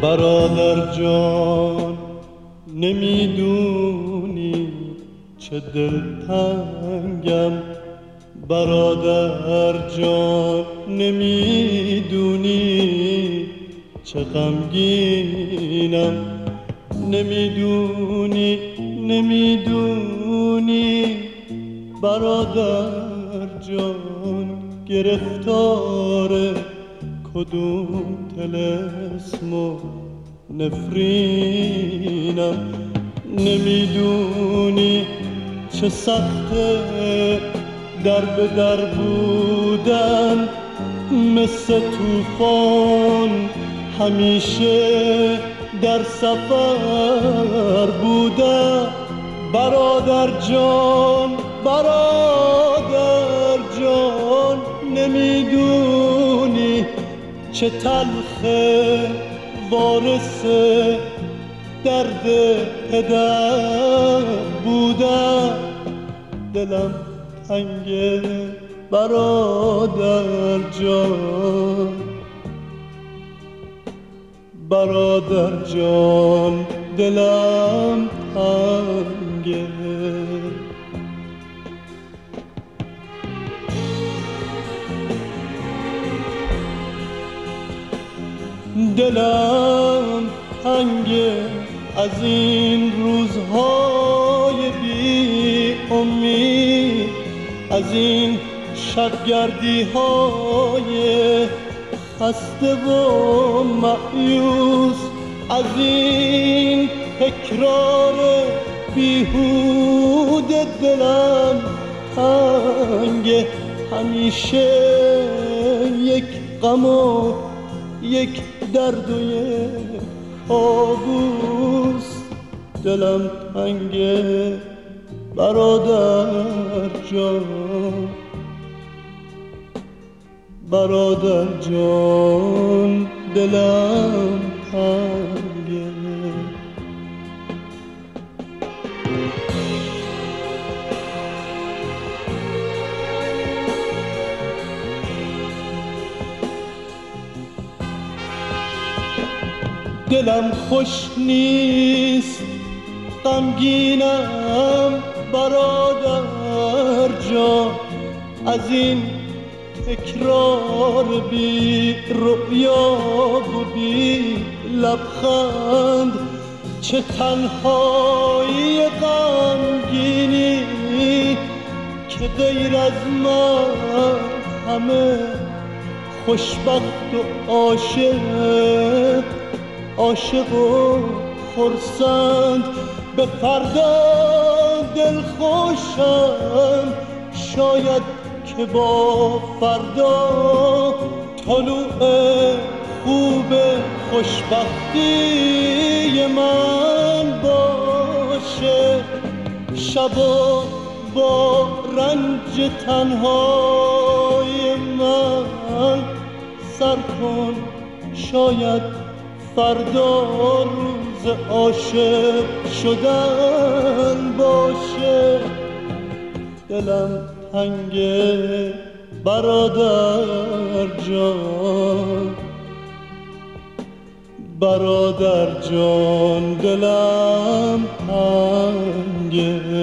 برادر جان نمیدونی چه دلتنگم، برادر جان نمیدونی چه غمگینم، نمیدونی برادر جان گرفتار کدوم طلسم و نفرینم، نمیدونی چه سخته در به در بودن، مثل طوفان همیشه در سفر بودن. برادر جان نمیدونی چه تلخه وارث درد پدر بودن. دلم تنگه برادر جان دلم تنگه. دلم تنگه از این روزهای بی امید، از این شبگردی های خسته و مایوس، از این تکرار بیهوده. دلم تنگه همیشه یک غم و یک درد و یک کابوس. دلم تنگه برادر جان دلم تنگه. دلم خوش نیست غمگینم برادر جان، از این تکرار بی رؤیا و بی لبخند. چه تنهایی غمگینی که غیر از من همه خوشبخت و عاشق و خرسند. به فردا دل خوشم شاید که با فردا طلوع خوب خوشبختی من باشه. شبا با رنج تنهای من سر کن، شاید فردا روز عاشق شدن باشه. دلم تنگه برادر جان دلم تنگه.